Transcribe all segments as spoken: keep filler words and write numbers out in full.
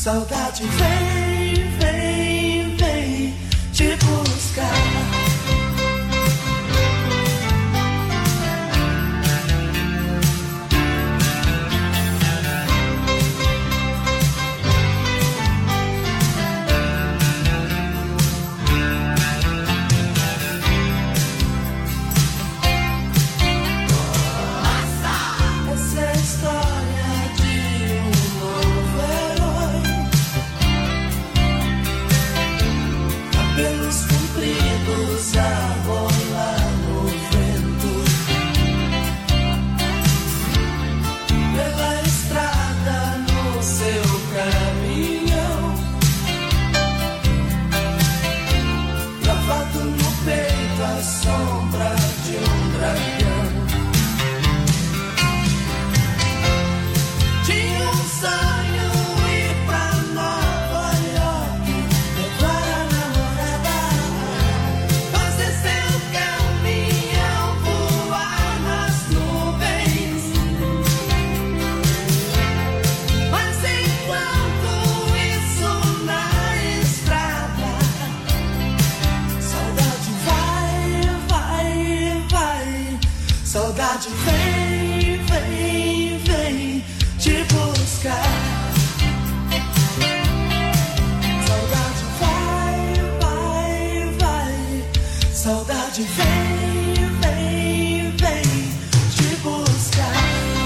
Saudade vem, vem, vem te buscar. Saudade vem, vem, vem te buscar. Saudade vai, vai, vai. Saudade vem, vem, vem te buscar.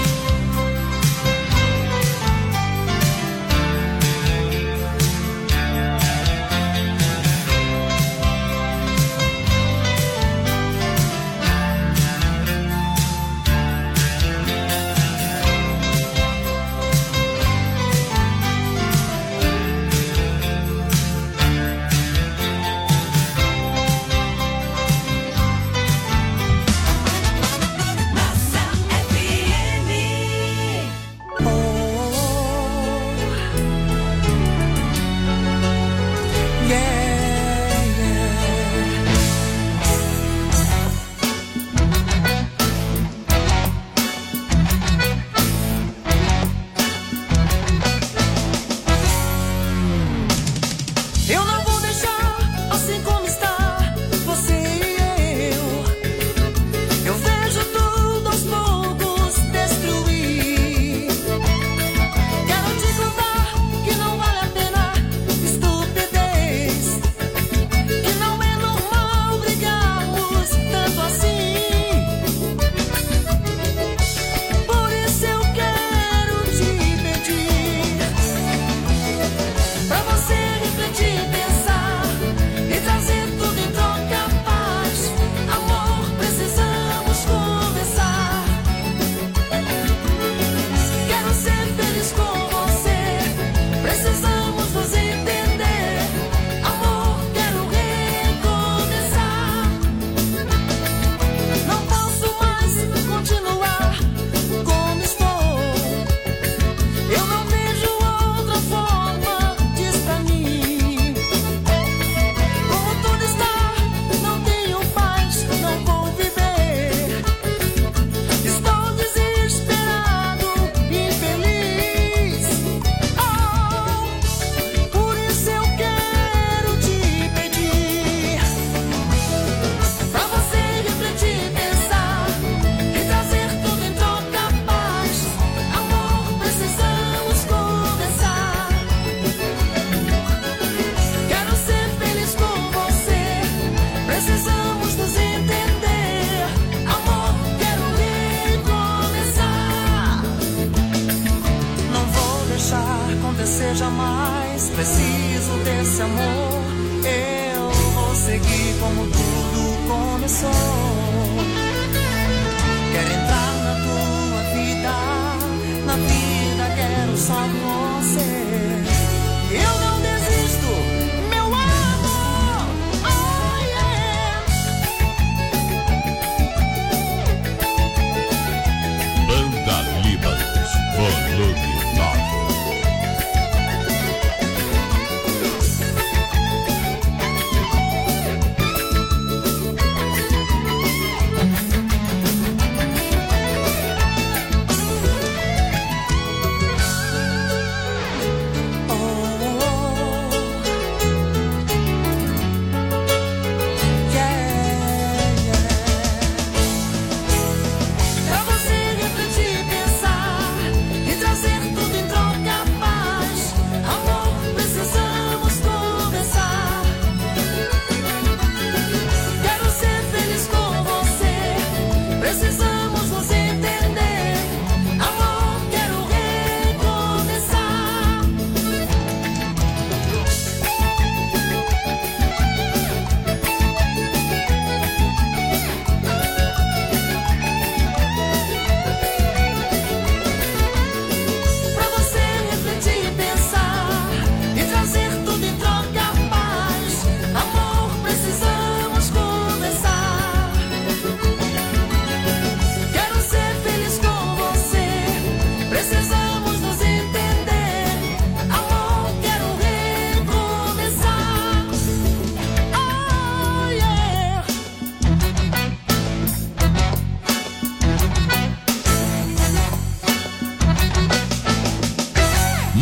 Jamais preciso desse amor. Eu vou seguir como tudo começou. Quero entrar na tua vida, na vida quero só você. Eu não desisto, meu amor. Oh yeah. Banda Líbanos, volume nove.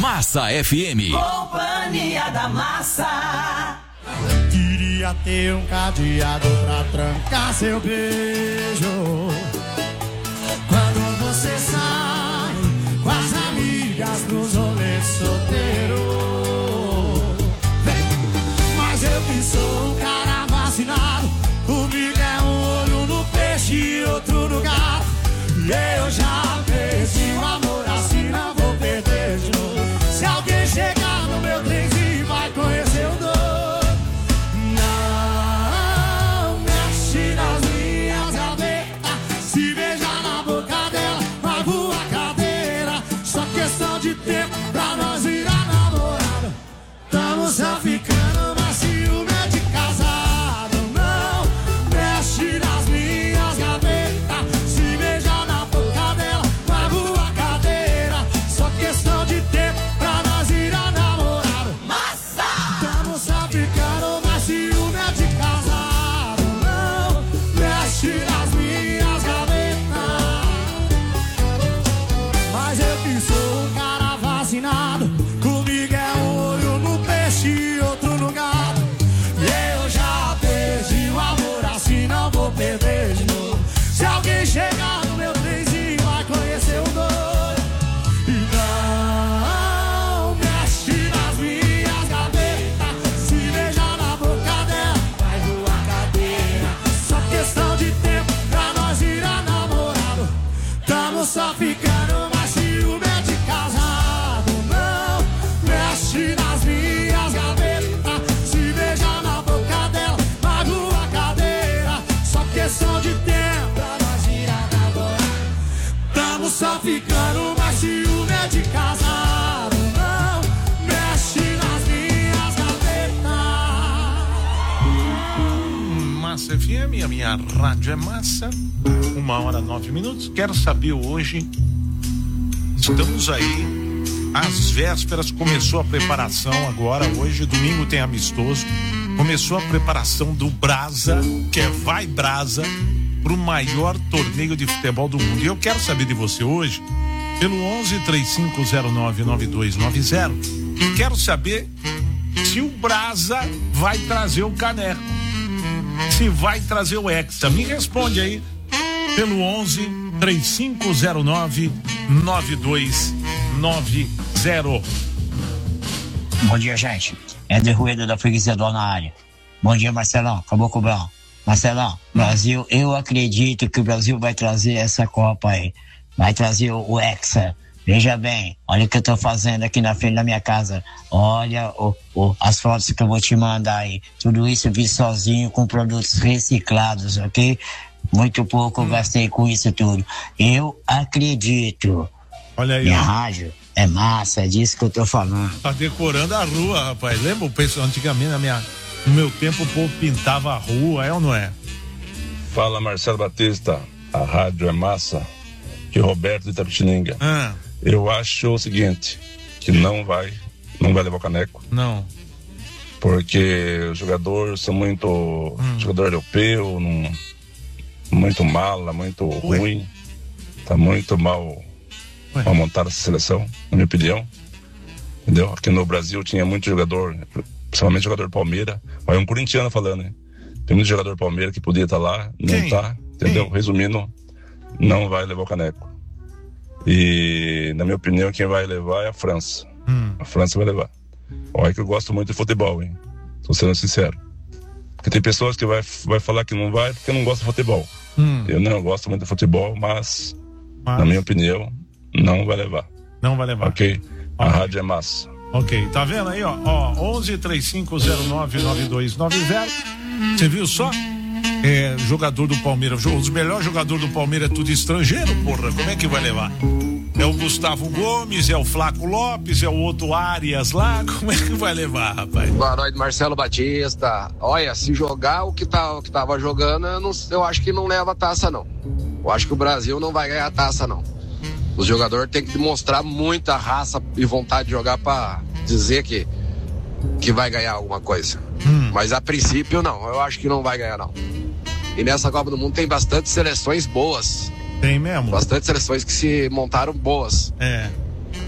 Massa F M. Companhia da Massa. Queria ter um cadeado pra trancar seu beijo. Quando você sai com as amigas pros rolês solteiro. Mas eu que sou um cara vacinado, comigo é um olho no peixe e outro no gato. E eu já perdi o amor, assim não vou perder de novo. Se alguém chegar no meu trenzinho vai conhecer o doido. Não mexe nas minhas gavetas, se beijar na boca dela, magoa a cadeira. Só questão de tempo pra nós virar namorado. Tamo só ficando, mas ciúme é de casado. Não mexe nas minhas gavetas, se beijar na boca dela, magoa a cadeira. Só questão de tempo pra nós virar namorado. Massa! Tamo só ficando, mas ciúme é de casado. Não mexe nas minhas gavetas. Mas eu que sou um cara vacinado, comigo é um olho no peixe e outro no gato. E eu já perdi o amor, assim não vou perder de novo. Se alguém chegar no meu trenzinho vai conhecer o doido. E não mexe nas minhas gavetas, se beijar na boca dela vai voar cadeira. Só questão de tempo pra nós virar namorado. Tamo só ficando, mas ciúme é de casado. Não mexe nas minhas gavetas, se beijar na boca dela magoa a cadeira. Só questão de tempo pra nós virar namorado. Tamo só ficando, mas ciúme é de casado. Não mexe nas minhas gavetas. Massa F M, a minha rádio é massa. Uma hora, nove minutos. Quero saber hoje, estamos aí às vésperas, começou a preparação agora, hoje, domingo tem amistoso, começou a preparação do Brasa, que é Vai Brasa, pro maior torneio de futebol do mundo. E eu quero saber de você hoje, pelo onze, três cinco zero nove, nove dois nove zero, quero saber se o Brasa vai trazer o caneco, se vai trazer o Hexa. Me responde aí pelo onze, três cinco zero nove, nove dois nove zero. Bom dia, gente. Éder Rueda da Freguesia do na área. Bom dia, Marcelão. Caboclo Brão. Marcelão, Brasil, eu acredito que o Brasil vai trazer essa Copa aí. Vai trazer o, o Hexa. Veja bem, olha o que eu tô fazendo aqui na frente da minha casa. Olha o, o, as fotos que eu vou te mandar aí. Tudo isso eu fiz sozinho com produtos reciclados, ok? Muito pouco eu gastei com isso tudo. Eu acredito. Olha aí. Minha ó. rádio é massa, é disso que eu tô falando. Tá decorando a rua, rapaz. Lembra o pessoal antigamente, na minha, no meu tempo, o povo pintava a rua, é ou não é? Fala, Marcelo Batista. A rádio é massa. Que Roberto de Itapetininga. Ah. Eu acho o seguinte, que não vai, não vai levar o caneco. Não. Porque os jogadores são muito, hum. jogador europeu, não, muito mala, muito Ué. ruim. Tá muito mal, mal montada essa seleção, na minha opinião. Entendeu? Aqui no Brasil tinha muito jogador, principalmente jogador do Palmeiras. Vai um corintiano falando, né? Tem muito jogador do Palmeiras que podia estar tá lá, não Quem? tá, entendeu? Quem? Resumindo, não vai levar o caneco. E, na minha opinião, quem vai levar é a França. Hum. A França vai levar. Olha que eu gosto muito de futebol, hein? Tô sendo sincero. Porque tem pessoas que vai, vai falar que não vai porque não gosta de futebol. Hum. Eu não gosto muito de futebol, mas, mas, na minha opinião, não vai levar. Não vai levar. Ok? A okay. rádio é massa. Ok, tá vendo aí, ó? ó onze, três cinco zero nove, nove dois nove zero. Você viu só? É, jogador do Palmeiras, os melhores jogadores do Palmeiras é tudo estrangeiro, porra, como é que vai levar? É o Gustavo Gomes, é o Flaco Lopes, é o outro Arias lá, como é que vai levar, rapaz? Boa noite, Marcelo Batista. Olha, se jogar o que, tá, o que tava jogando, eu, não, eu acho que não leva a taça, não. Eu acho que o Brasil não vai ganhar a taça, não. Os jogadores têm que demonstrar muita raça e vontade de jogar pra dizer que, que vai ganhar alguma coisa. Hum. Mas a princípio, não. Eu acho que não vai ganhar, não. E nessa Copa do Mundo tem bastante seleções boas. Tem mesmo? Bastante seleções que se montaram boas. É.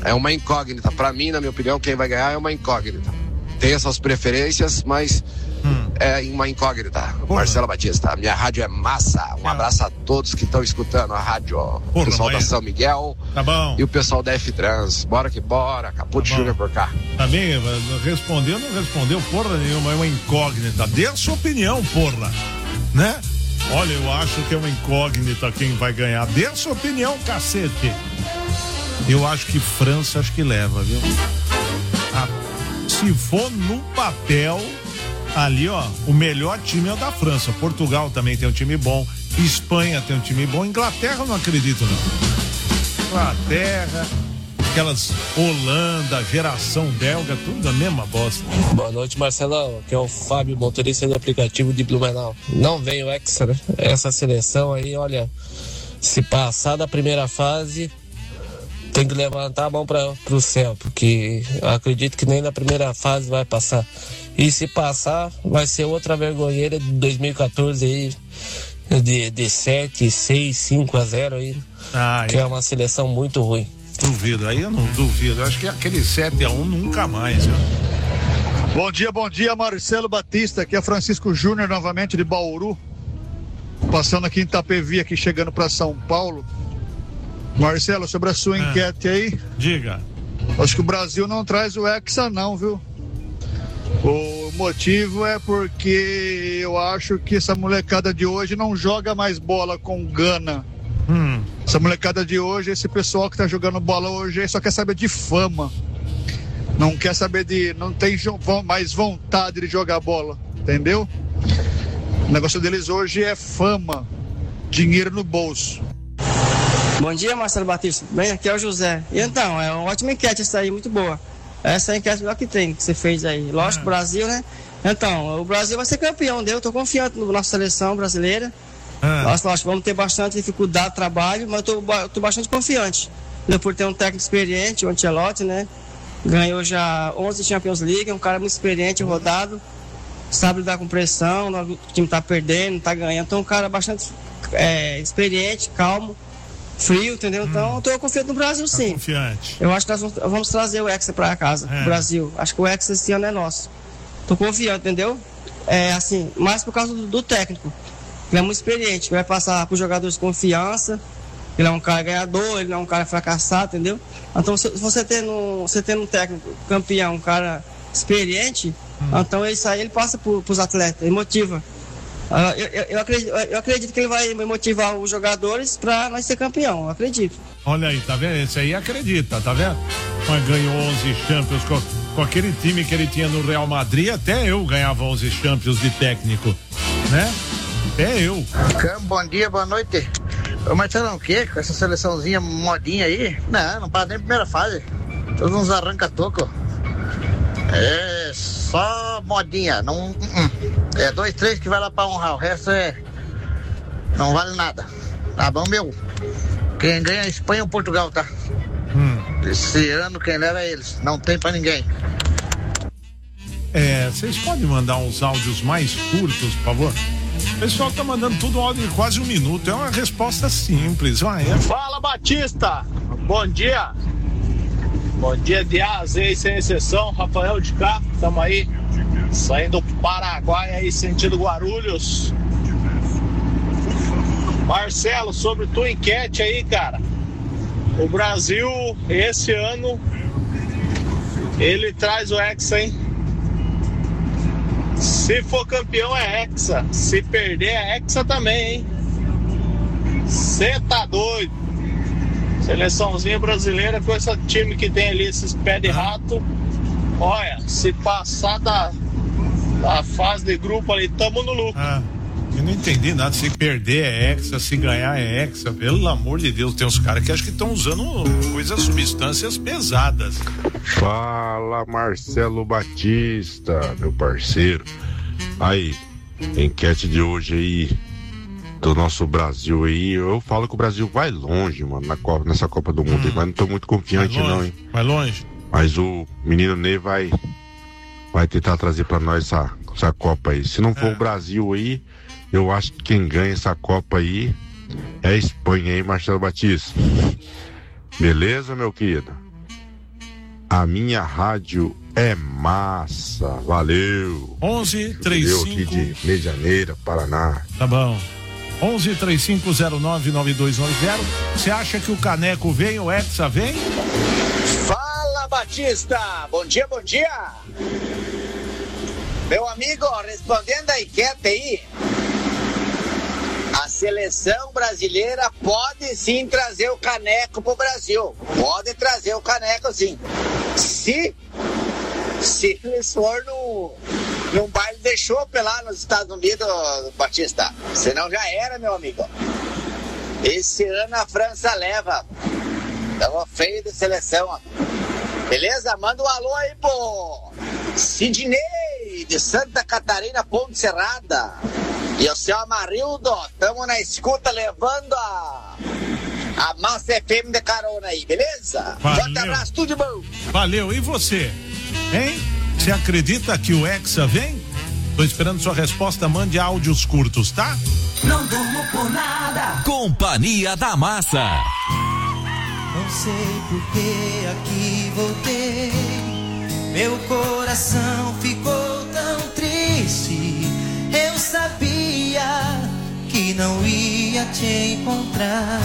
é uma incógnita. Pra mim, na minha opinião, quem vai ganhar é uma incógnita. Tem essas preferências, mas hum. é uma incógnita. Porra. Marcelo Batista, minha rádio é massa. Um é. abraço a todos que estão escutando a rádio. Porra, o pessoal da São Miguel tá bom. E o pessoal da F-Trans. Bora que bora, Caputo tá Júnior por cá. Tá bem, respondeu, não respondeu porra nenhuma, é uma incógnita. Dê a sua opinião, porra, né? Olha, eu acho que é uma incógnita quem vai ganhar. Dê a sua opinião, cacete. Eu acho que França, acho que leva, viu? Ah, se for no papel, ali, ó, o melhor time é o da França. Portugal também tem um time bom. Espanha tem um time bom. Inglaterra eu não acredito, não. Inglaterra, aquelas Holanda, geração belga, tudo a mesma bosta. Boa noite, Marcelão. Aqui é o Fábio, motorista do aplicativo de Blumenau. Não vem o Hexa, né? Essa seleção aí, olha, se passar da primeira fase, tem que levantar a mão para o céu, porque eu acredito que nem na primeira fase vai passar. E se passar, vai ser outra vergonheira de dois mil e quatorze aí, de, de sete, seis, cinco a zero aí, ah, que é uma seleção muito ruim. Duvido, aí eu não duvido. Eu acho que aquele sete a um nunca mais, viu? Bom dia, bom dia, Marcelo Batista. Aqui é Francisco Júnior, novamente de Bauru. Passando aqui em Itapevi, aqui chegando para São Paulo. Marcelo, sobre a sua ah, enquete aí. Diga. Acho que o Brasil não traz o Hexa não, viu? O motivo é porque eu acho que essa molecada de hoje não joga mais bola com gana. Hum. Essa molecada de hoje, esse pessoal que tá jogando bola hoje só quer saber de fama. Não quer saber de... Não tem mais vontade de jogar bola, entendeu? O negócio deles hoje é fama, dinheiro no bolso. Bom dia, Marcelo Batista. Bem, aqui é o José. E então, é uma ótima enquete essa aí, muito boa. Essa é a enquete melhor que tem, que você fez aí. Lógico, é. Brasil, né? Então, o Brasil vai ser campeão, deu? Eu tô confiante na nossa seleção brasileira. É. Nossa, lógico, vamos ter bastante dificuldade de trabalho, mas eu tô, tô bastante confiante. Por ter um técnico experiente, o Ancelotti, né? Ganhou já onze Champions League, é um cara muito experiente, rodado, sabe lidar com pressão, o time tá perdendo, tá ganhando. Então, um cara bastante é, experiente, calmo, frio, entendeu? Hum. Então, eu tô confiante no Brasil, tá sim. Confiante. Eu acho que nós vamos, vamos trazer o Hexa pra casa, é. Brasil. Acho que o Hexa esse ano é nosso. Tô confiante, entendeu? É assim, mais por causa do, do técnico. Ele é muito experiente, vai passar para os jogadores confiança. Ele é um cara ganhador, ele não é um cara fracassado, entendeu? Então, se você tendo, você tendo um técnico campeão, um cara experiente, hum. então isso aí ele passa para os atletas, ele motiva. Uh, eu, eu, eu, acredito, eu acredito que ele vai motivar os jogadores para nós ser campeão, eu acredito. Olha aí, tá vendo? Esse aí acredita, tá vendo? Mas ganhou onze Champions com, com aquele time que ele tinha no Real Madrid, até eu ganhava onze Champions de técnico, né? Até eu. Bom dia, boa noite. Ô Marcelão, o que? Com essa seleçãozinha modinha aí? Não, não para nem primeira fase. Todos uns arranca-toco. É só modinha. Não, uh, uh. É dois, três que vai lá pra honrar. O resto é. Não vale nada. Tá bom, meu? Quem ganha é a Espanha ou Portugal, tá? Hum. Esse ano quem leva é eles. Não tem pra ninguém. É, vocês podem mandar uns áudios mais curtos, por favor? O pessoal tá mandando tudo áudio de quase um minuto. É uma resposta simples. Vai, é. Fala, Batista. Bom dia. Bom dia de A a Z, sem exceção. Rafael de cá. Estamos aí saindo do Paraguai aí, sentido Guarulhos. Marcelo, sobre tua enquete aí, cara. O Brasil, esse ano, ele traz o Hexa, hein? Se for campeão é Hexa, se perder é Hexa também, hein? Cê tá doido. Seleçãozinha brasileira com esse time que tem ali, esses pés de rato. Olha, se passar da, da fase de grupo ali, tamo no lucro. Ah, eu não entendi nada, se perder é Hexa, se ganhar é Hexa, pelo amor de Deus, tem uns caras que acho que estão usando coisas, substâncias pesadas. Fala, Marcelo Batista, meu parceiro. Aí, enquete de hoje aí do nosso Brasil aí, eu falo que o Brasil vai longe, mano, na Copa, nessa Copa do Mundo, hum. mas não tô muito confiante não, hein. Vai longe. Mas o menino Ney vai vai tentar trazer pra nós essa, essa Copa aí. Se não for é. o Brasil aí, eu acho que quem ganha essa Copa aí é a Espanha, hein, Marcelo Batista. Beleza, meu querido? A minha rádio é massa. Valeu. onze trinta e cinco. Eu aqui de Medianeira, Paraná. Tá bom. onze trinta e cinco zero nove nove dois nove zero. Você acha que o Caneco vem, o Hexa vem? Fala, Batista. Bom dia, bom dia. Meu amigo, respondendo a enquete aí, a seleção brasileira pode sim trazer o Caneco pro Brasil. Pode trazer o Caneco sim. Se, se eles for no, num baile de chope lá nos Estados Unidos, Batista. Senão já era, meu amigo. Esse ano a França leva. Tava feio de seleção, ó. Beleza? Manda um alô aí pro Sidney de Santa Catarina, Ponte Serrada. E o seu Amarildo, tamo na escuta levando a, a Massa F M de carona aí, beleza? Forte abraço, tudo de bom. Valeu, e você? Hein? Você acredita que o Hexa vem? Tô esperando sua resposta, mande áudios curtos, tá? Não durmo por nada. Companhia da Massa. Não sei por que aqui voltei. Meu coração ficou tão triste. Eu sabia que não ia te encontrar.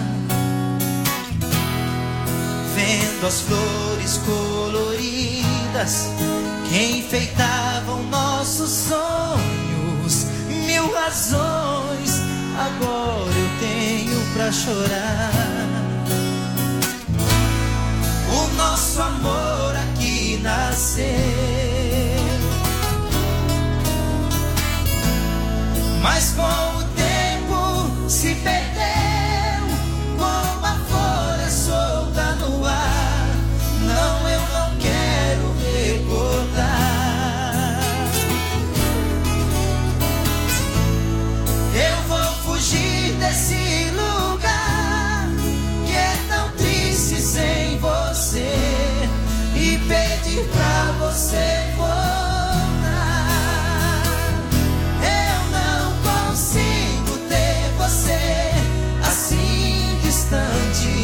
Vendo as flores coloridas que enfeitavam nossos sonhos, mil razões agora eu tenho pra chorar. O nosso amor aqui nasceu, mas com o tempo se perdeu, como a folha solta no ar. Não, eu não quero recordar. Eu vou fugir desse lugar que é tão triste sem você e pedir pra você voltar. Assim distante,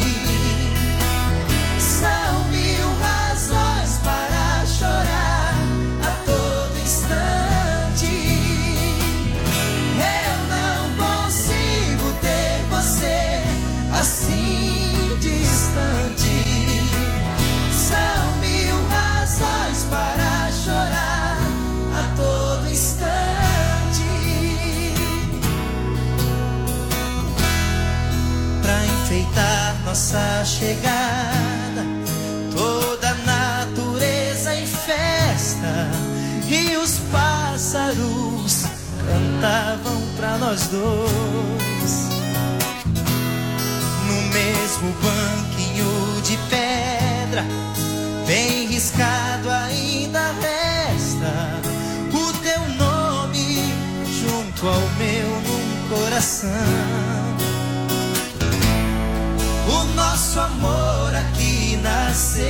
são mil razões para chorar a todo instante. Eu não consigo ter você assim distante. São mil razões para chorar a todo instante. Pra enfeitar nossa chegada, toda a natureza em festa e os pássaros cantavam pra nós dois. No mesmo banquinho de pedra, bem riscado ainda resta o teu nome junto ao meu num coração. O nosso amor aqui nasceu,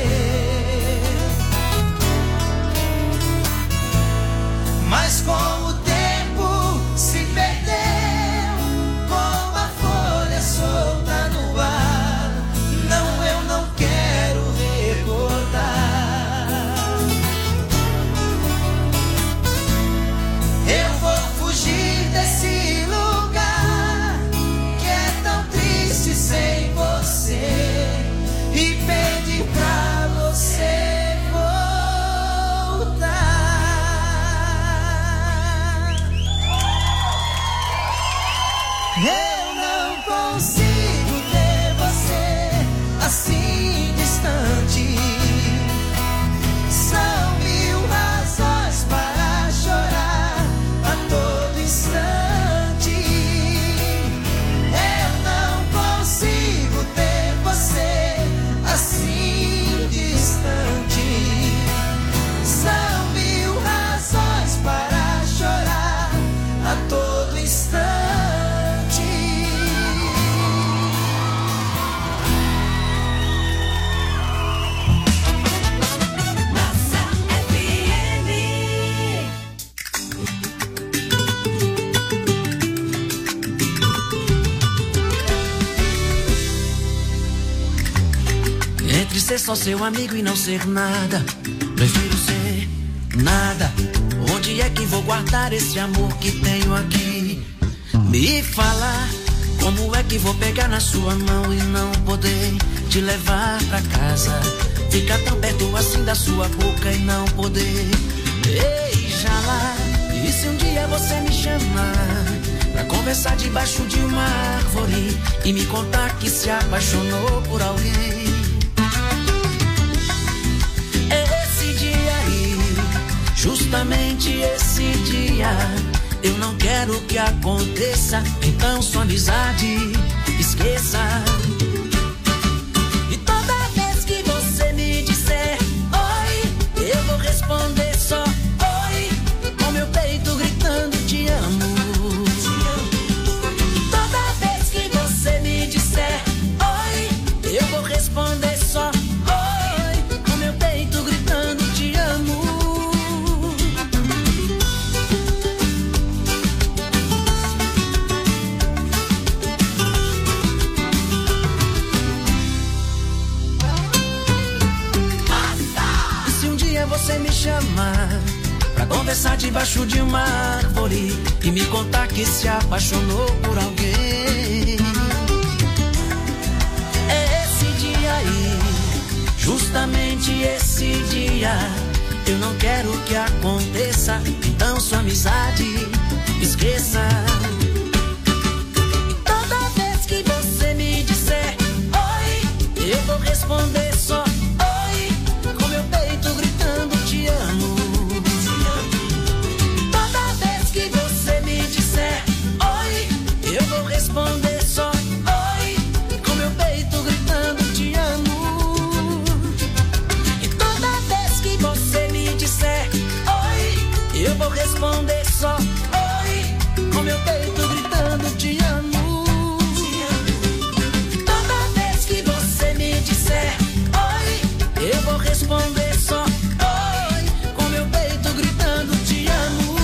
mas com o tempo se perdeu, como a folha solta no ar. Não, eu não quero recordar. Eu vou fugir desse lugar que é tão triste sem você e pedir pra só seu amigo e não ser nada. Prefiro ser nada. Onde é que vou guardar esse amor que tenho aqui? Me fala, como é que vou pegar na sua mão e não poder te levar pra casa? Ficar tão perto assim da sua boca e não poder. Ei, Jala, e se um dia você me chamar pra conversar debaixo de uma árvore e me contar que se apaixonou por alguém? Esse dia aí, justamente esse dia, eu não quero que aconteça, então sua amizade esqueça. E toda vez que você me disser oi, eu vou responder só oi, com meu peito gritando te amo. Toda vez que você me disser oi, eu vou responder só oi, com meu peito gritando te amo. Você me chamar pra conversar debaixo de uma árvore e me contar que se apaixonou por alguém. É esse dia aí, justamente esse dia, eu não quero que aconteça, então sua amizade esqueça. E toda vez que você me disser oi, eu vou responder só oi, com meu peito gritando te amo. Toda vez que você me disser oi, eu vou responder só oi, com meu peito gritando te amo. E toda vez que você me disser oi, eu vou responder só oi, com meu peito gritando te amo. E toda vez que você me disser oi, eu vou responder só oi, com meu peito gritando te amo.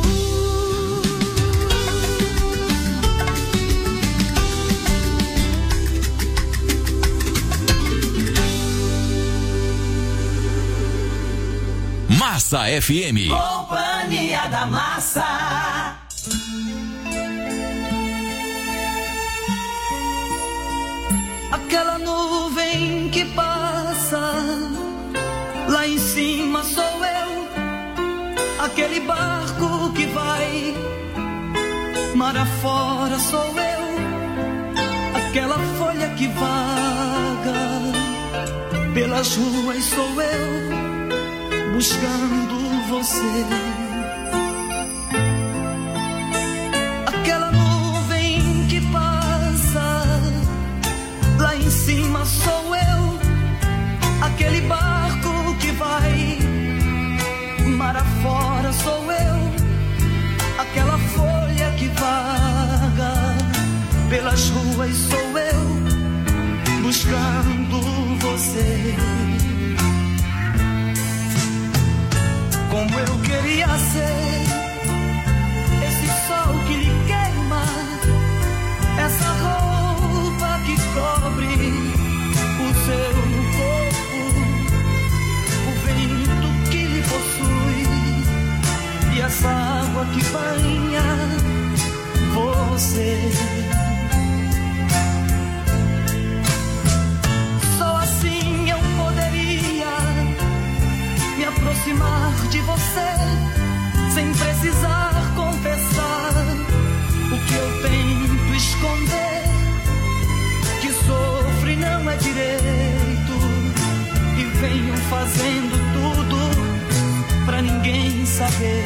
Massa F M. Companhia da Massa. Aquela nuvem que passa, lá em cima sou eu. Aquele barco que vai mar afora sou eu. Aquela folha que vaga pelas ruas sou eu, buscando você. Aquela nuvem que passa, lá em cima sou eu. Aquele barco que vai mar afora sou eu. Aquela folha que vaga pelas ruas sou eu, buscando você. Como eu queria ser esse sol que lhe queima, essa roupa que cobre o seu corpo, o vento que lhe possui e essa água que banha você. Só assim eu poderia me aproximar de você, sem precisar confessar o que eu tento esconder, que sofro e não é direito, e venho fazendo tudo pra ninguém saber.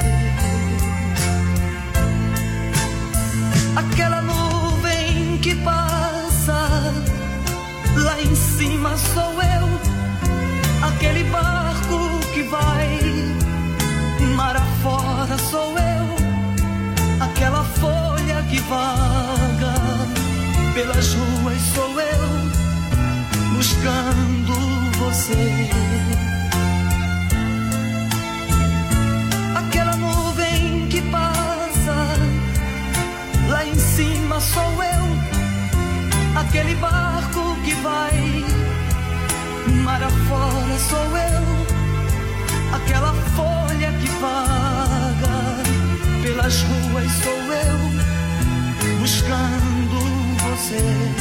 Aquela nuvem que passa, lá em cima sou eu. Aquele barco que vai mar afora sou eu. Aquela folha que vaga pelas ruas sou eu, buscando você. Aquela nuvem que passa, lá em cima sou eu. Aquele barco que vai mar mar afora sou eu, aquela folha que vaga pelas ruas sou eu, buscando você.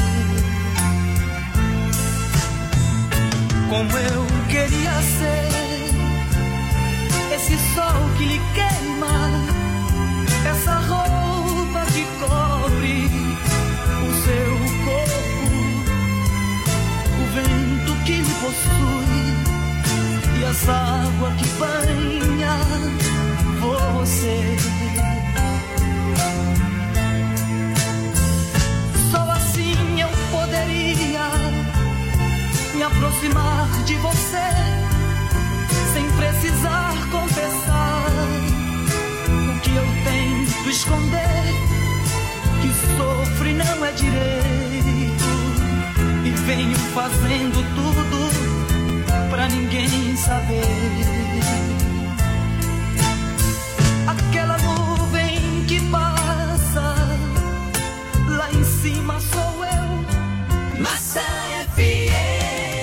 Como eu queria ser esse sol que lhe queima, essa roupa que cobre o seu corpo, o vento que lhe possui e essa água que banha você. Só assim eu poderia me aproximar de você sem precisar confessar o que eu tento esconder, que sofre não é direito e venho fazendo tudo pra ninguém saber. Aquela nuvem que passa lá em cima sou eu, Massa F M.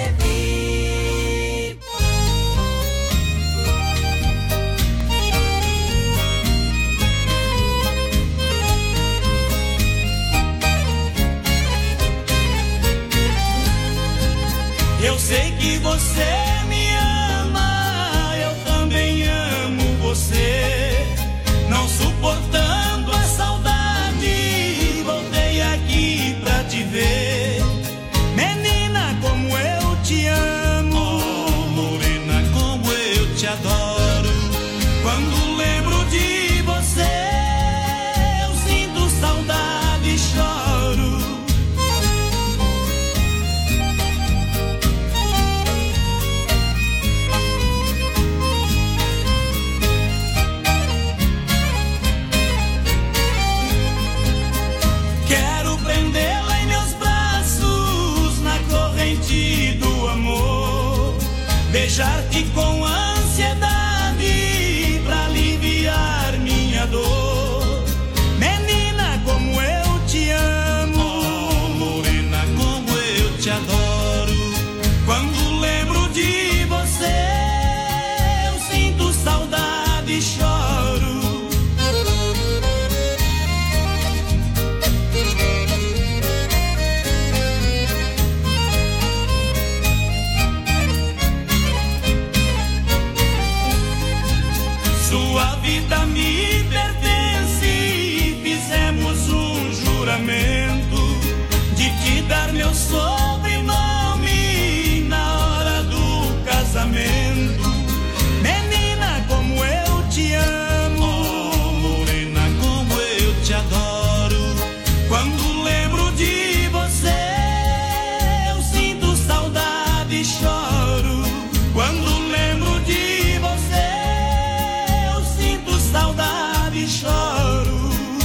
Eu sei que você me ama, eu também amo você. Não suportando a saudade, voltei aqui pra te ver. Menina, como eu te amo, oh, morena, como eu te adoro. Quando lembro de você, eu sinto saudade e choro. Do amor, beijar-te com ansiedade pra aliviar minha dor. Menina, como eu te amo, oh, morena, como eu te adoro. Quando lembro de você, eu sinto saudade e choro. Sua vida me pertence, fizemos um juramento de te dar meu sobrenome na hora do casamento. Menina, como eu te amo, oh, morena, como eu te adoro. Quando lembro de você, eu sinto saudade e choro. Quando lembro de você, saudade e choro.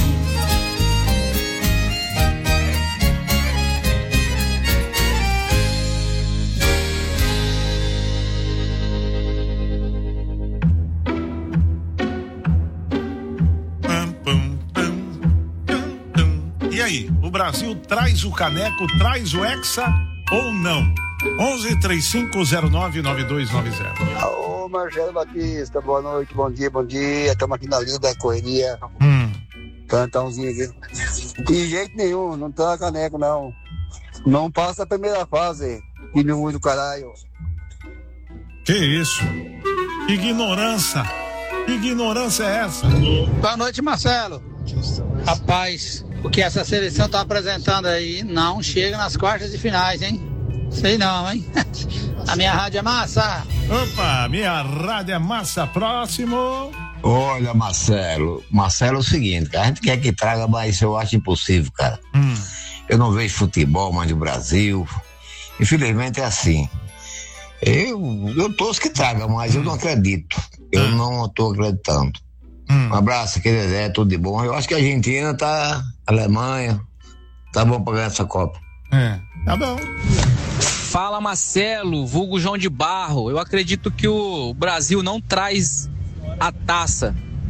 Pam, pam, pam, pam, pam. E aí, o Brasil traz o caneco, traz o Hexa ou não? onze, trinta e cinco, zero nove, nove dois nove zero. Ô Marcelo Batista, boa noite, bom dia, bom dia. Estamos aqui na linha da correria. Hum. Plantãozinho aqui. De jeito nenhum, não tá caneco não. Não passa a primeira fase. Time ruim do caralho. Que isso? Que ignorância. Que ignorância é essa? Boa noite, Marcelo. Rapaz, o que essa seleção tá apresentando aí não chega nas quartas de finais, hein? Sei não, hein? A minha rádio é massa. Opa, minha rádio é massa. Próximo. Olha, Marcelo. Marcelo é o seguinte, a gente quer que traga, mas eu acho impossível, cara. Hum. Eu não vejo futebol mais no Brasil. Infelizmente é assim. Eu, eu torço que traga, mas eu não acredito. Eu hum. não tô acreditando. Hum. Um abraço, aqui, Zé, tudo de bom. Eu acho que a Argentina tá, a Alemanha, tá bom pra ganhar essa Copa. É, tá bom. Fala, Marcelo, vulgo João de Barro. Eu acredito que o Brasil não traz a taça.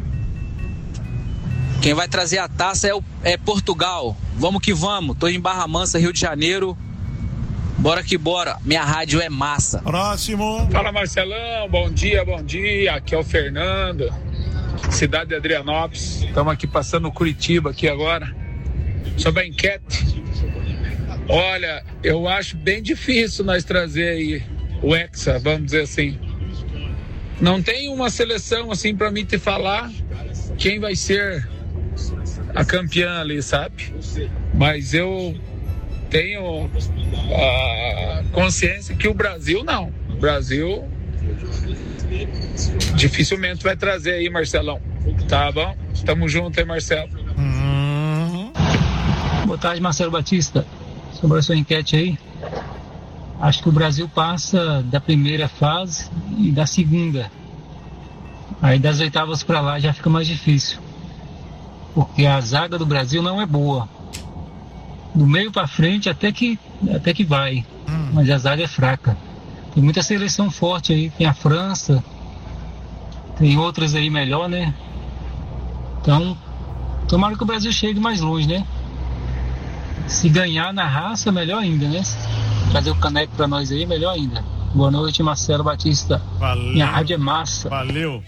Quem vai trazer a taça é, o, é Portugal. Vamos que vamos. Tô em Barra Mansa, Rio de Janeiro. Bora que bora, minha rádio é massa. Próximo. Fala, Marcelão, bom dia, bom dia. Aqui é o Fernando, cidade de Adrianópolis. Estamos aqui passando Curitiba aqui agora. Sobre a enquete. Olha, eu acho bem difícil nós trazer aí o Hexa, vamos dizer assim. Não tem uma seleção assim para mim te falar quem vai ser a campeã ali, sabe? Mas eu tenho a consciência que o Brasil não. O Brasil dificilmente vai trazer aí, Marcelão. Tá bom? Tamo junto aí, Marcelo. Uhum. Boa tarde, Marcelo Batista. Sobre a sua enquete aí, acho que o Brasil passa da primeira fase e da segunda. Aí das oitavas para lá já fica mais difícil, porque a zaga do Brasil não é boa. Do meio para frente até que, até que vai, hum. mas a zaga é fraca. Tem muita seleção forte aí, tem a França, tem outras aí melhor, né? Então, tomara que o Brasil chegue mais longe, né? Se ganhar na raça, melhor ainda, né? Trazer o caneco pra nós aí, melhor ainda. Boa noite, Marcelo Batista. Valeu. Minha rádio é massa. Valeu.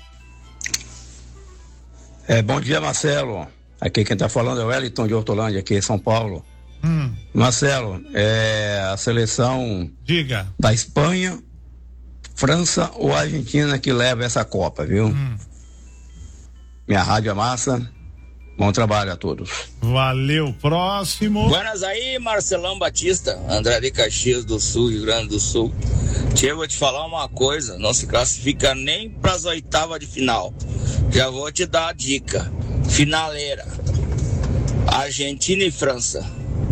É, bom dia, Marcelo. Aqui quem tá falando é o Wellington de Hortolândia, aqui em São Paulo. Hum. Marcelo, é a seleção Diga. da Espanha, França ou Argentina que leva essa Copa, viu? Hum. Minha rádio é massa. Bom trabalho a todos. Valeu, próximo. Buenas aí, Marcelão Batista, André de Caxias do Sul, Rio Grande do Sul. Tia, eu vou te falar uma coisa, não se classifica nem pras oitavas de final. Já vou te dar a dica. Finaleira. Argentina e França.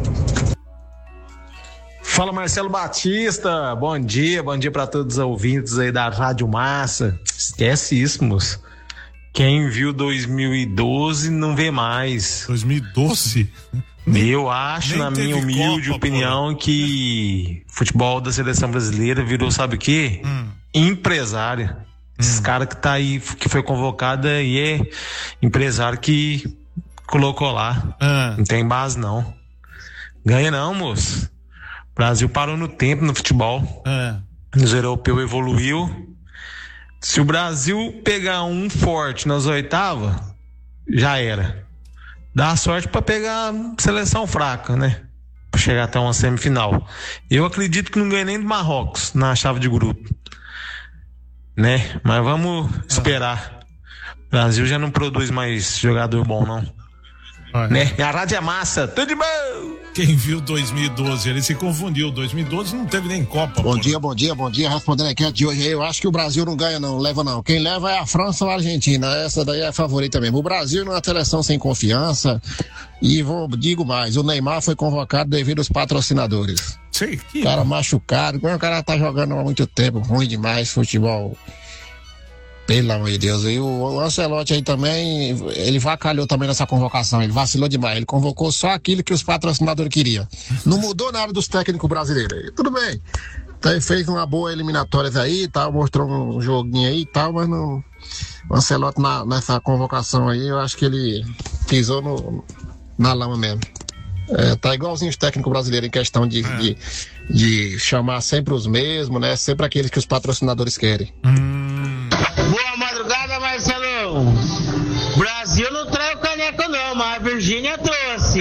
Fala, Marcelo Batista, bom dia, bom dia para todos os ouvintes aí da Rádio Massa. Esquece isso, moço. Quem viu dois mil e doze não vê mais. dois mil e doze? Eu acho, Nem na minha humilde Copa, opinião, pô. que futebol da seleção brasileira virou, sabe o quê? Hum. Empresário. Hum. Esses caras que tá aí, que foi convocado aí é empresário que colocou lá. Ah. Não tem base, não. Ganha não, moço. O Brasil parou no tempo no futebol. Ah. Os europeus evoluiu. Se o Brasil pegar um forte nas oitavas, já era. Dá sorte pra pegar seleção fraca, né? Pra chegar até uma semifinal. Eu acredito que não ganha nem do Marrocos na chave de grupo, né? Mas vamos esperar. O Brasil já não produz mais jogador bom, não. Olha. Né? E a rádio é massa, tudo de bom! Quem viu dois mil e doze, ele se confundiu. dois mil e doze não teve nem Copa. Bom porra. dia, bom dia, bom dia. Respondendo aqui de hoje aí, eu acho que o Brasil não ganha não, leva não. Quem leva é a França ou a Argentina. Essa daí é a favorita mesmo. O Brasil não é uma seleção sem confiança. E vou, digo mais, o Neymar foi convocado devido aos patrocinadores. Sei que... O cara machucado, o cara tá jogando há muito tempo, ruim demais, futebol. Pelo amor de Deus. E o Ancelotti aí também, ele vacalhou também nessa convocação, ele vacilou demais, ele convocou só aquilo que os patrocinadores queriam. Não mudou nada dos técnicos brasileiros. Tudo bem. Então, ele fez uma boa eliminatória aí, tal, mostrou um joguinho aí e tal, mas não. O Ancelotti na, nessa convocação aí, eu acho que ele pisou no, na lama mesmo. É, tá igualzinho os técnicos brasileiros em questão de, é. de, de chamar sempre os mesmos, né? Sempre aqueles que os patrocinadores querem. Hum. Boa madrugada, Marcelão. Brasil não traz o caneco não, mas a Virgínia trouxe.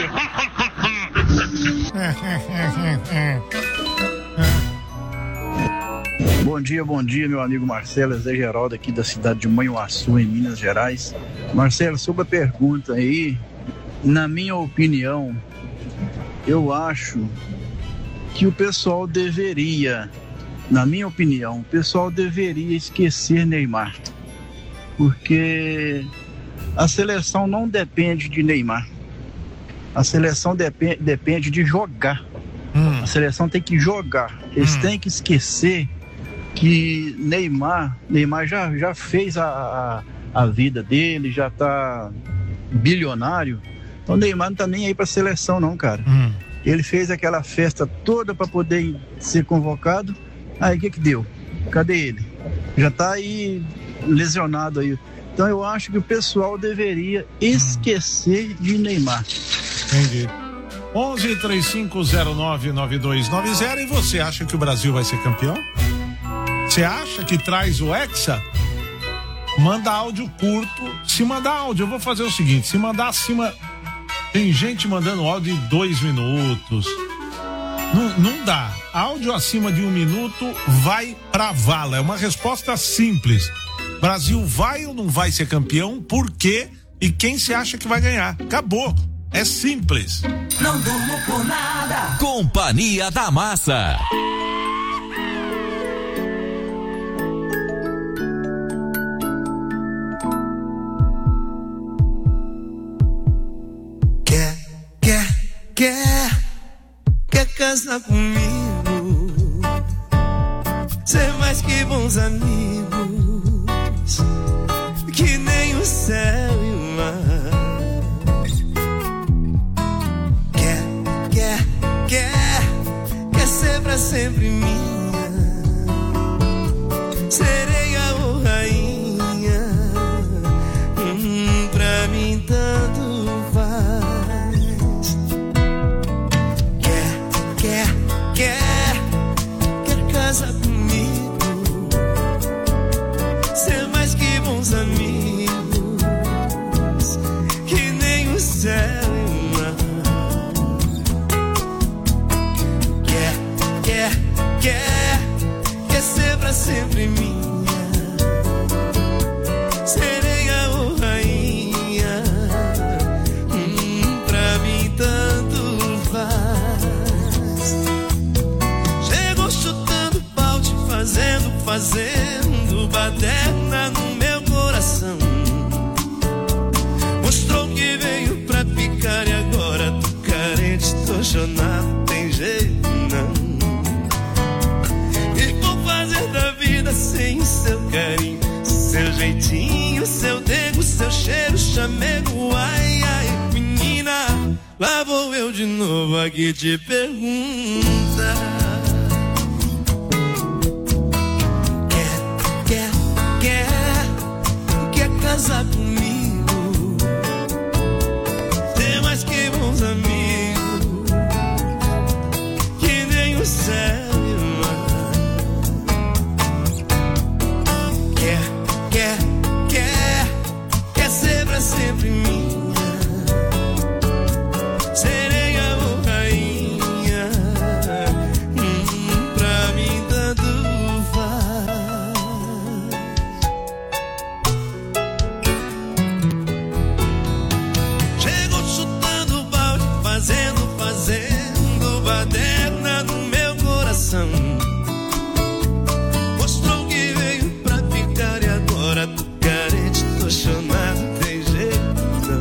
Bom dia, bom dia, meu amigo Marcelo, Zé Geraldo aqui da cidade de Manhuaçu, em Minas Gerais. Marcelo, sobre a pergunta aí, na minha opinião, eu acho que o pessoal deveria, na minha opinião, o pessoal deveria esquecer Neymar, porque a seleção não depende de Neymar, a seleção depende, depende de jogar, hum. a seleção tem que jogar, eles hum. têm que esquecer que Neymar, Neymar já, já fez a, a, a vida dele, já tá bilionário, então Neymar não tá nem aí pra seleção não, cara. Hum. Ele fez aquela festa toda para poder ser convocado, aí o que que deu? Cadê ele? Já tá aí lesionado aí. Então eu acho que o pessoal deveria esquecer hum. de Neymar. Entendi. onze três cinco zero nove nove dois nove zero. E você acha que o Brasil vai ser campeão? Você acha que traz o Hexa? Manda áudio curto. Se mandar áudio, eu vou fazer o seguinte: se mandar acima. Tem gente mandando áudio de dois minutos. Não, não dá. Áudio acima de um minuto vai pra vala. É uma resposta simples. Brasil vai ou não vai ser campeão? Por quê? E quem você acha que vai ganhar? Acabou. É simples. Não durmo por nada. Companhia da Massa. Quer, quer, quer, quer casar comigo, ser mais que bons amigos, que nem o céu e o mar. Quer, quer, quer, quer ser pra sempre minha, sereia ou rainha, hum, pra mim tanto faz. Quer, quer, quer, quer casar comigo, ser mais que bons amigos, que nem o céu e o mar. Quer, quer, quer, quer ser pra sempre minha, sereia ou rainha, hum, pra mim tanto faz. Chegou chutando balde, fazendo, fazendo baderna no meu coração. Mostrou que veio pra ficar e agora tô carente, tô chonado, tem jeito não. E vou fazer da vida sem o seu carinho, seu jeitinho, seu dedo, seu cheiro, chamego. Ai, ai, menina, lá vou eu de novo aqui te perguntar. Quer, quer, quer, quer casar comigo, ter mais que bons amigos, que nem o céu e o mar. Quer, quer, quer, quer ser pra sempre minha, sereia ou rainha, hum, pra mim tanto faz. Chegou chutando balde, fazendo, fazendo baderna no meu coração. Mostrou que veio pra ficar e agora tô carente, tô chonado, tem jeito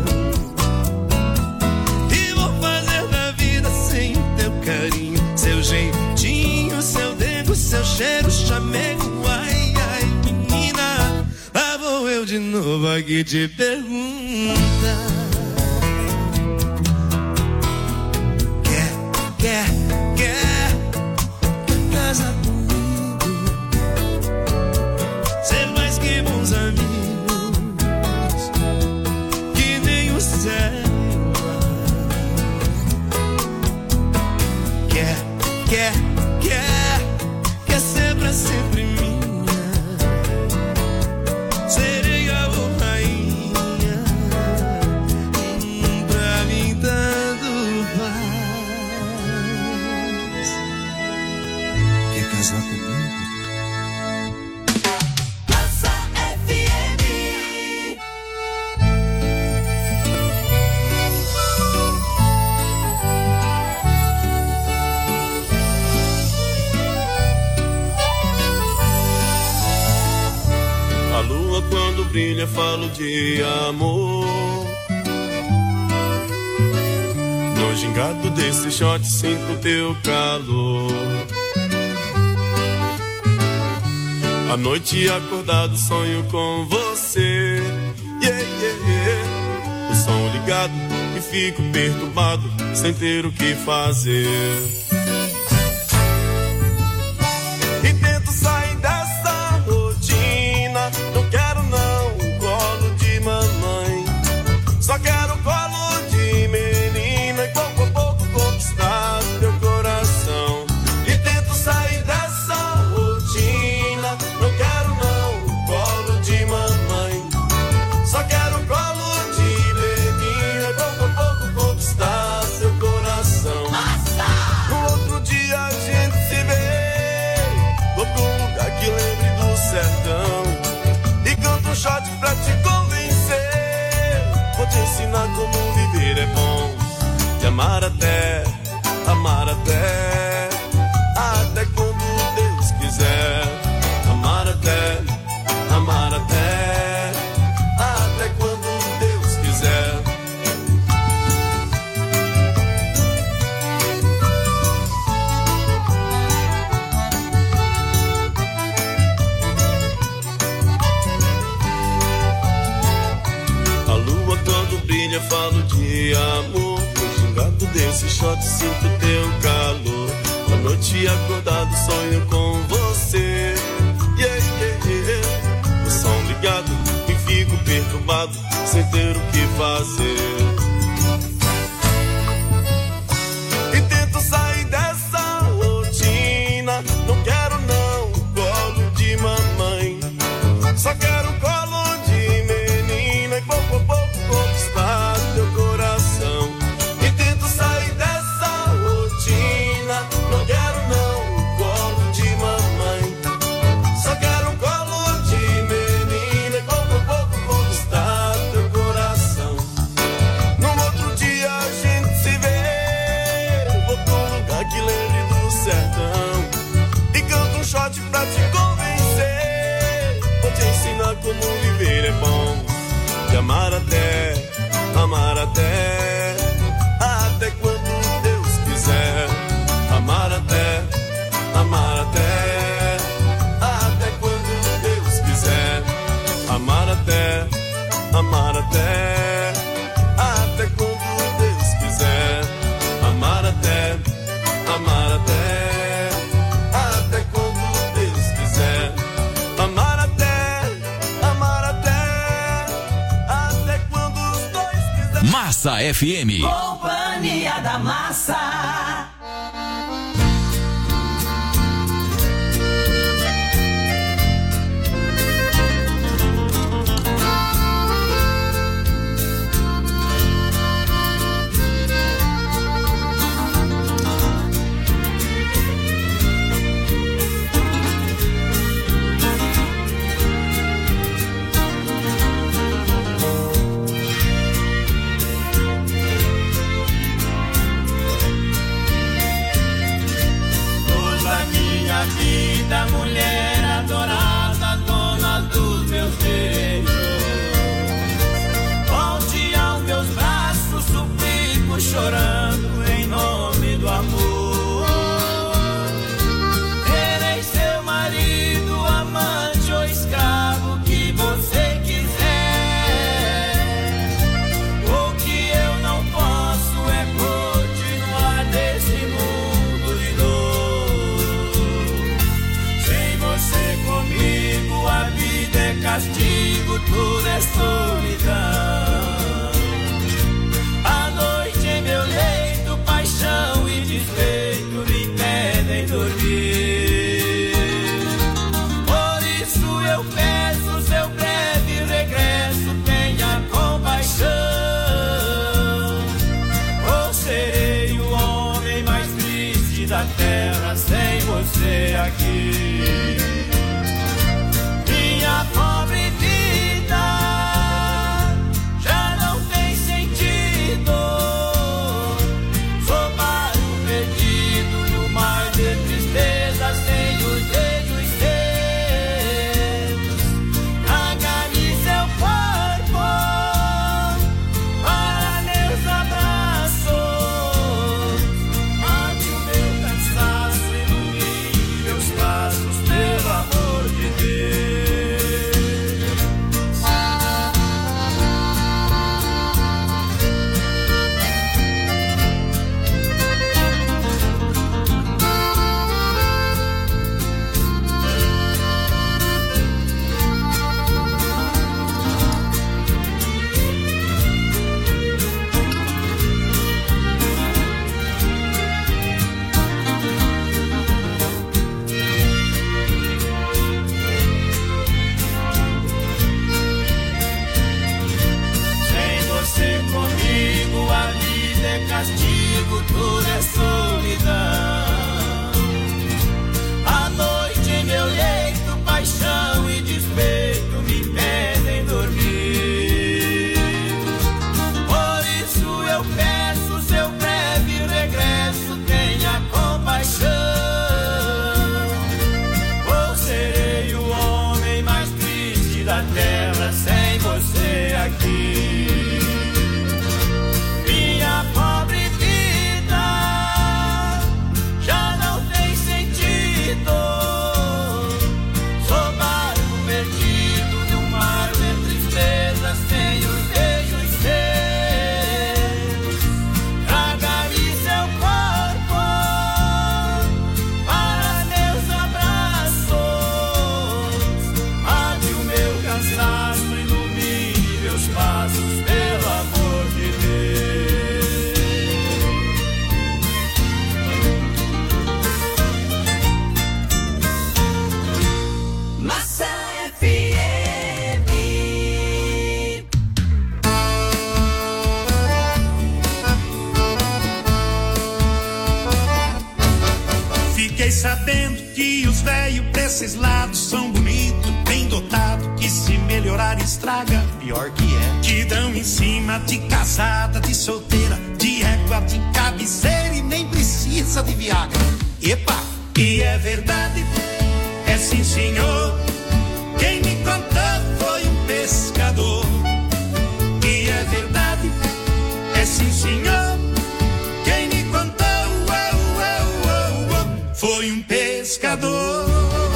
não. E vou fazer da vida sem o teu carinho, seu jeitinho, seu dedo, seu cheiro, chamego. Ai, ai, menina, lá vou eu de novo aqui te perguntar. Quer, quer, quer, quer casar comigo, ser mais que bons amigos, que nem o céu e o mar. Quer, quer, quer, quer ser pra sempre minha, sereia ou rainha, hum, pra mim tanto faz. Quer casar comigo? Massa F M. A lua quando brilha falo de amor. No gingado desse shot sinto teu calor. À noite acordado sonho com você. Yeah, yeah, yeah. O som ligado e fico perturbado sem ter o que fazer. E tento sair dessa rotina. Não quero não o colo de mamãe, só quero o colo de menina. E pouco a pouco amar até, amar até, até quando Deus quiser. Amar até, amar até, até quando Deus quiser. A lua quando brilha falo de amor, no gingado desse shot sinto teu calor. À noite acordado sonho com você, yeah, yeah, yeah. O som ligado e fico perturbado sem ter o que fazer. E tento sair dessa rotina, não quero não colo de mamãe, só quero colo de menina e pouco a pouco conquistar teu coração. E tento sair dessa rotina, não quero não colo de mamãe, só quero colo de menina e pouco a pouco conquistar teu coração. Num outro dia a gente se vê, vou pra um lugar que lembre do sertão e canto um shot pra te convencer, vou te ensinar como viver é bom. De amar até, amar até, até quando Deus quiser. Amar até, amar até, até quando Deus quiser. Amar até, amar até, até quando Deus quiser. Amar até, amar até, até quando Deus quiser. Amar até, amar até, até quando os dois quiser. Massa F M. Companhia da Massa. Vida, mulher adorada, dona dos meus beijos, volte aos meus braços, suplico chorando em nome do amor. Serei seu marido, amante ou escravo que você quiser. O que eu não posso é continuar nesse mundo de dor. Comigo a vida é castigo, tudo é solidão. A noite em meu leito, paixão e despeito me pedem dormir. Por isso eu peço seu breve regresso, tenha compaixão. Ou serei o homem mais triste da terra sem você aqui. Minha pobre vida já não tem sentido. Sou barco perdido no mar de tristeza, sem os dedos seus. Agarre seu corpo para meus abraços. Mate o meu cansaço, ilumine meus passos pelo velhos pra esses lados são bonitos, bem dotados, que se melhorar estraga, pior que é. Que dão em cima de casada, de solteira, de égua, de cabeceira e nem precisa de Viagra. Epa, e é verdade, é sim senhor, quem me contou foi um pescador. E é verdade, é sim senhor, quem me contou oh, oh, oh, oh, foi um pescador.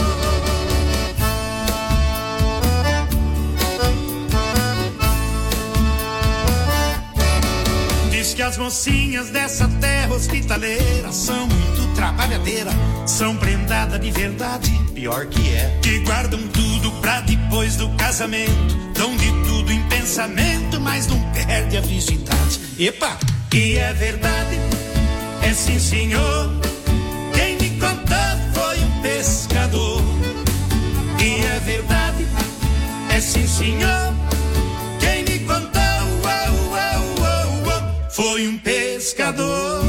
Diz que as mocinhas dessa terra hospitaleira são muito trabalhadeiras, são prendadas de verdade, pior que é. Que guardam tudo pra depois do casamento, dão de tudo em pensamento, mas não perde a virgindade. Epa, e é verdade, é sim senhor, quem me contou foi um pescador. E é verdade, é sim senhor, quem me contou oh, oh, oh, oh, foi um pescador.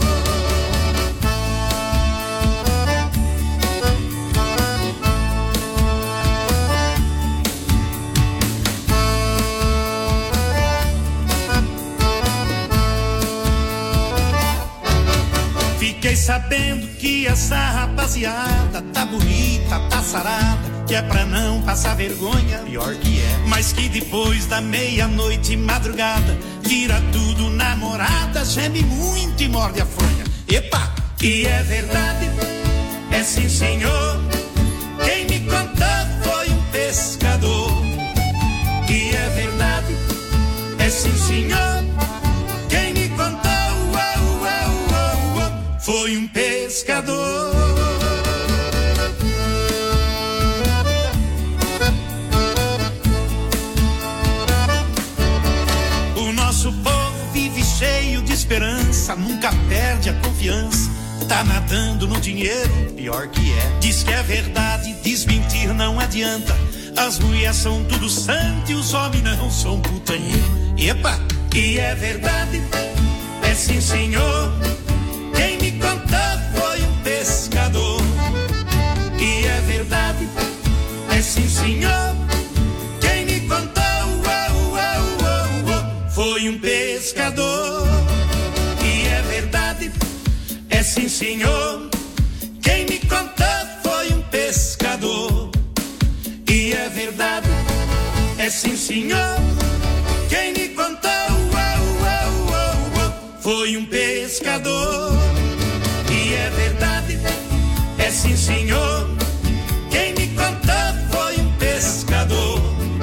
Fiquei sabendo que essa rapaziada tá bonita, tá sarada, que é pra não passar vergonha, pior que é. Mas que depois da meia-noite madrugada vira tudo namorada, geme muito e morde a fronha. Epa, e é verdade, é sim senhor, quem me contou foi um pescador. E é verdade, é sim senhor, quem me contou foi um pescador. O nosso povo vive cheio de esperança, nunca perde a confiança, tá nadando no dinheiro, pior que é. Diz que é verdade, desmentir não adianta, as mulheres são tudo santo e os homens não são putanheiro. Epa, e é verdade, é sim senhor, quem me contou foi um pescador. E é verdade, é sim senhor, quem me contou oh, oh, oh, oh, foi um pescador. E é verdade, é sim senhor, quem me contou foi um pescador. E é verdade, é sim senhor, quem me contou oh, oh, oh, oh, foi um pescador. E é verdade, é sim senhor, quem me contou foi um pescador.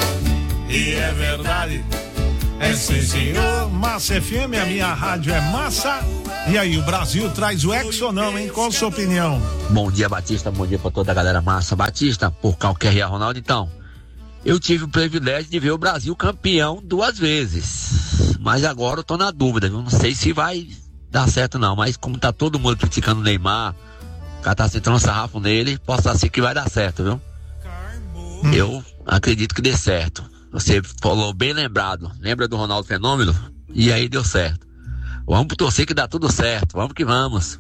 E é verdade, é sim senhor. Massa F M, a minha rádio é massa. E aí, o Brasil traz o ex ou não, hein? Qual a sua opinião? Bom dia, Batista, bom dia pra toda a galera massa. Batista, por qualquer ria, Ronaldo, então, eu tive o privilégio de ver o Brasil campeão duas vezes, mas agora eu tô na dúvida, viu? Não sei se vai dar certo não, mas como tá todo mundo criticando o Neymar, o cara tá sentando um sarrafo nele, posso assim que vai dar certo, viu? Hum. Eu acredito que dê certo. Você falou bem lembrado, lembra do Ronaldo Fenômeno? E aí deu certo. Vamos torcer que dá tudo certo, vamos que vamos.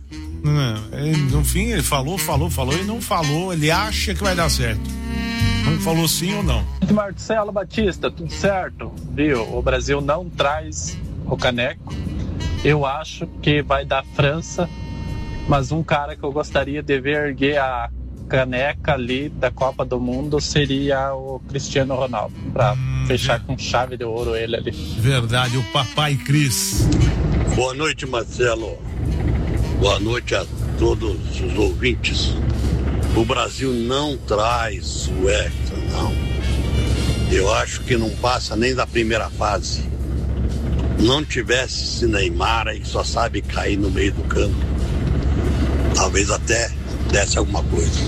É, no fim ele falou, falou, falou e não falou, ele acha que vai dar certo. Não falou sim ou não. Marcelo Batista, tudo certo? Viu? O Brasil não traz o caneco. Eu acho que vai dar França, mas um cara que eu gostaria de ver erguer a caneca ali da Copa do Mundo seria o Cristiano Ronaldo, pra hum, fechar é. com chave de ouro ele ali. Verdade, o papai Cris. Boa noite, Marcelo. Boa noite a todos os ouvintes. O Brasil não traz o Hexa, não. Eu acho que não passa nem da primeira fase. Não tivesse esse Neymar aí que só sabe cair no meio do campo, talvez até desse alguma coisa.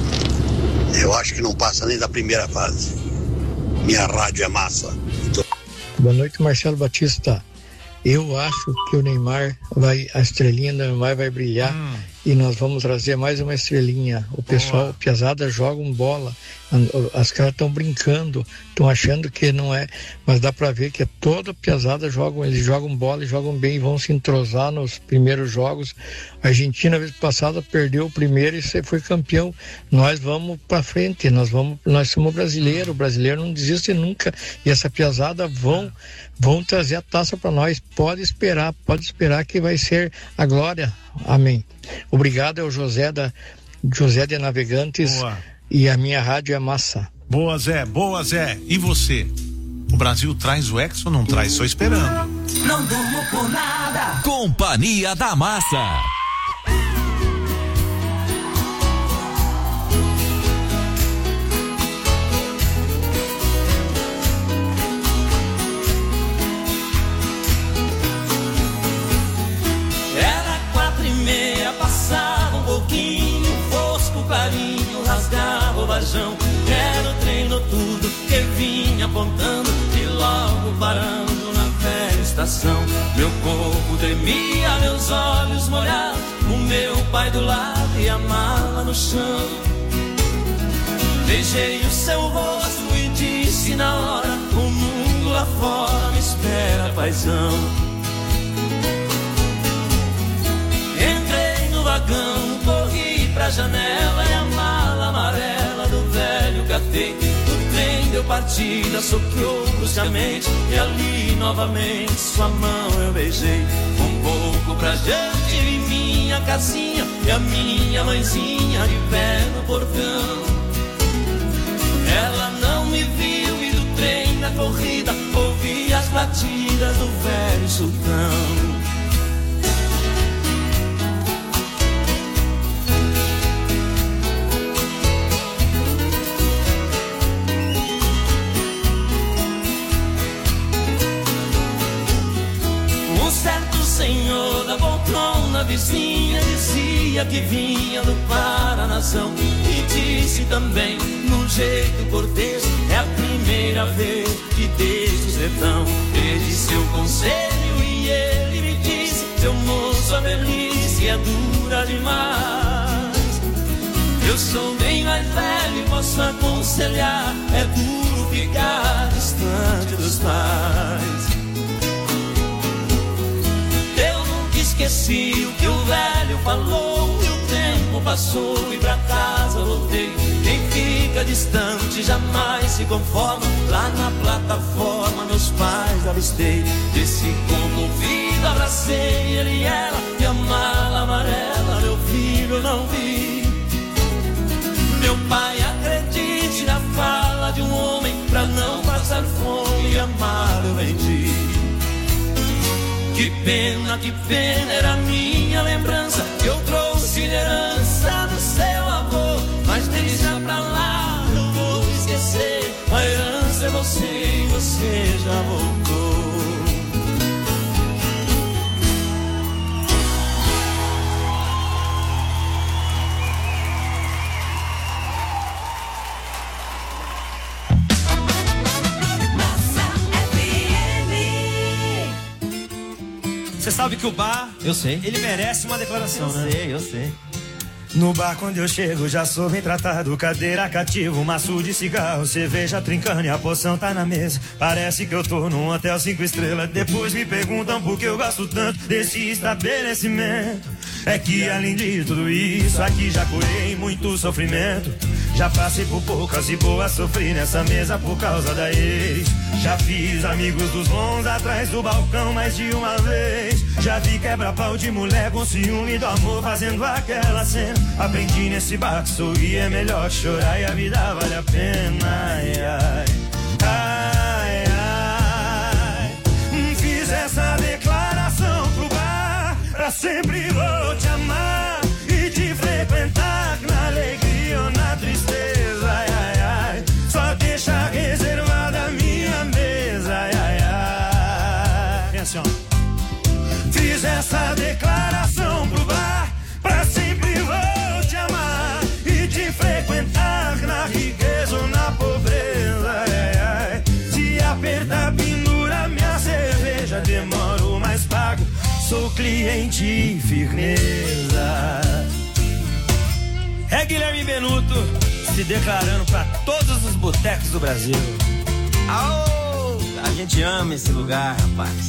Eu acho que não passa nem da primeira fase. Minha rádio é massa. Então... Boa noite, Marcelo Batista. Eu acho que o Neymar vai, a estrelinha do Neymar vai brilhar hum. e nós vamos trazer mais uma estrelinha. O pessoal, piazada, jogam bola. As caras estão brincando, estão achando que não é, mas dá para ver que toda piazada jogam, eles jogam bola e jogam bem, vão se entrosar nos primeiros jogos. A Argentina, vez passada, perdeu o primeiro e foi campeão. Nós vamos para frente, nós vamos, nós somos brasileiros, o brasileiro não desiste nunca, e essa piazada vão, vão trazer a taça para nós. Pode esperar, pode esperar que vai ser a glória. Amém. Obrigado, é o José da José de Navegantes. Boa. E a minha rádio é massa. Boa, Zé, boa, Zé. E você? O Brasil traz o Hexa ou não traz? Só esperando. Não durmo por nada. Companhia da Massa. Era quatro e meia, passava um pouquinho, fosco clarinho rasgava o vajão. Era o trem noturno que vinha apontando e logo parando na velha estação. Meu corpo tremia, meus olhos molhados, o meu pai do lado e a mala no chão. Beijei o seu rosto e disse na hora: o mundo lá fora me espera, paizão. Entrei no vagão, corri pra janela e a mala amarela do velho catei. O trem deu partida, soqueou bruscamente e ali novamente sua mão eu beijei. Um pouco pra diante vi minha casinha e a minha mãezinha de pé no portão. Ela não me viu e do trem na corrida ouvi as batidas do velho sultão. Senhor da poltrona vizinha dizia que vinha do Paranazão e disse também, num jeito cortês, é a primeira vez que deixo o sertão. Pedi seu conselho e ele me disse: seu moço, a velhice é dura demais. Eu sou bem mais velho e posso aconselhar, é duro ficar distante dos pais. Esqueci o que o velho falou e o tempo passou e pra casa voltei. Quem fica distante jamais se conforma. Lá na plataforma meus pais avistei. Desci comovido, abracei ele e ela e a mala amarela, meu filho, não vi. Meu pai, acredite na fala de um homem, pra não passar fome e amar eu vendi. Que pena, que pena, era a minha lembrança que eu trouxe de herança do seu avô. Mas deixa pra lá, não vou esquecer. A herança é você e você já voltou. Você sabe que o bar, eu sei, ele merece uma declaração, eu né? Eu sei, eu sei. No bar quando eu chego já sou bem tratado, cadeira cativa, maço de cigarro, cerveja trincando e a poção tá na mesa. Parece que eu tô num hotel cinco estrelas. Depois me perguntam por que eu gosto tanto desse estabelecimento. É que além de tudo isso, aqui já curei muito sofrimento. Já passei por poucas e boas, sofri nessa mesa por causa da ex. Já fiz amigos dos bons atrás do balcão mais de uma vez. Já vi quebra-pau de mulher com ciúme do amor fazendo aquela cena. Aprendi nesse bar que sorrir é melhor que chorar e a vida vale a pena. Ai, ai, ai, ai. Fiz essa declaração pro bar, pra sempre vou te amar e te frequentar na alegria ou na tristeza. Ai, ai, ai. Só deixa reservada a minha mesa. Ai, ai, ai. Atenção. Fiz essa declaração pro bar, pra sempre vou te amar e te frequentar na riqueza ou na pobreza. Ai, ai. Se apertar, pendura minha cerveja, demoro, mas pago. Sou cliente e firmeza. É Guilherme Benuto se declarando pra todos os botecos do Brasil. Aô, a gente ama esse lugar, rapaz.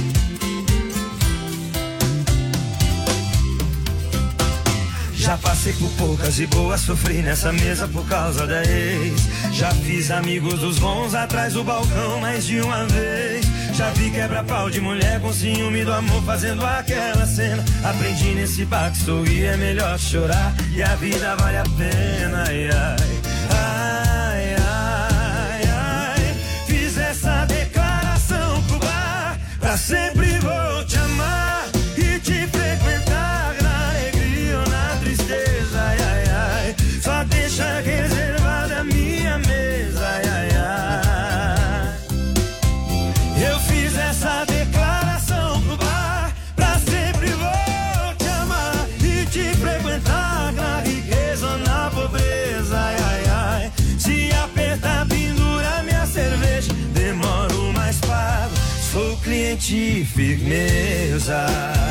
Já passei por poucas e boas, sofri nessa mesa por causa da ex. Já fiz amigos dos bons atrás do balcão mais de uma vez. Já vi quebra-pau de mulher com ciúme do amor fazendo aquela cena. Aprendi nesse bar que sorrir é melhor chorar e a vida vale a pena. Ai, ai, ai, ai, ai. Fiz essa declaração pro bar, pra sempre vou te amar e te frequentar na alegria ou na tristeza. Ai, ai, ai. Só deixa reservada a minha mesa. Ai, ai, ai. Eu fiz essa declaração pro bar, pra sempre vou te amar e te frequentar na riqueza ou na pobreza. Ai, ai, ai. Se apertar, pendura minha cerveja, demoro mais pago, sou cliente firmeza.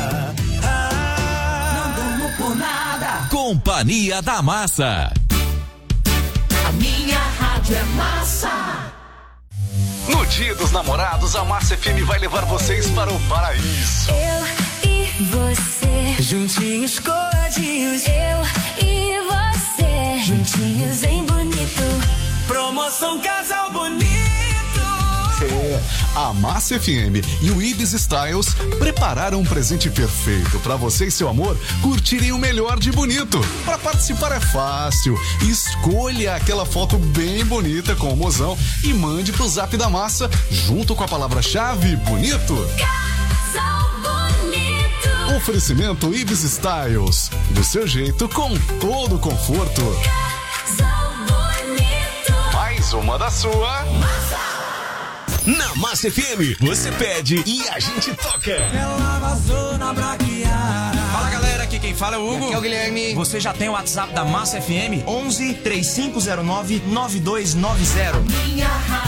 Não durmo por nada. Companhia da Massa. A minha rádio é massa. No Dia dos Namorados, a Massa F M vai levar vocês para o paraíso. Eu e você, juntinhos coladinhos. Eu e você, juntinhos em bonito. Promoção Casal Bonito. É, a Massa F M e o Ibis Styles prepararam um presente perfeito para você e seu amor curtirem o melhor de bonito. Para participar é fácil. Escolha aquela foto bem bonita com o mozão e mande pro Zap da Massa junto com a palavra-chave bonito. Casal Bonito. Oferecimento Ibis Styles. Do seu jeito, com todo o conforto. Casal Bonito. Mais uma da sua. Massa. Na Massa F M, você pede e a gente toca. Ela vazou na braquiara. Fala galera, aqui quem fala é o Hugo. Aqui é o Guilherme. Você já tem o WhatsApp da Massa F M? onze, três cinco zero nove, nove dois nove zero. Minha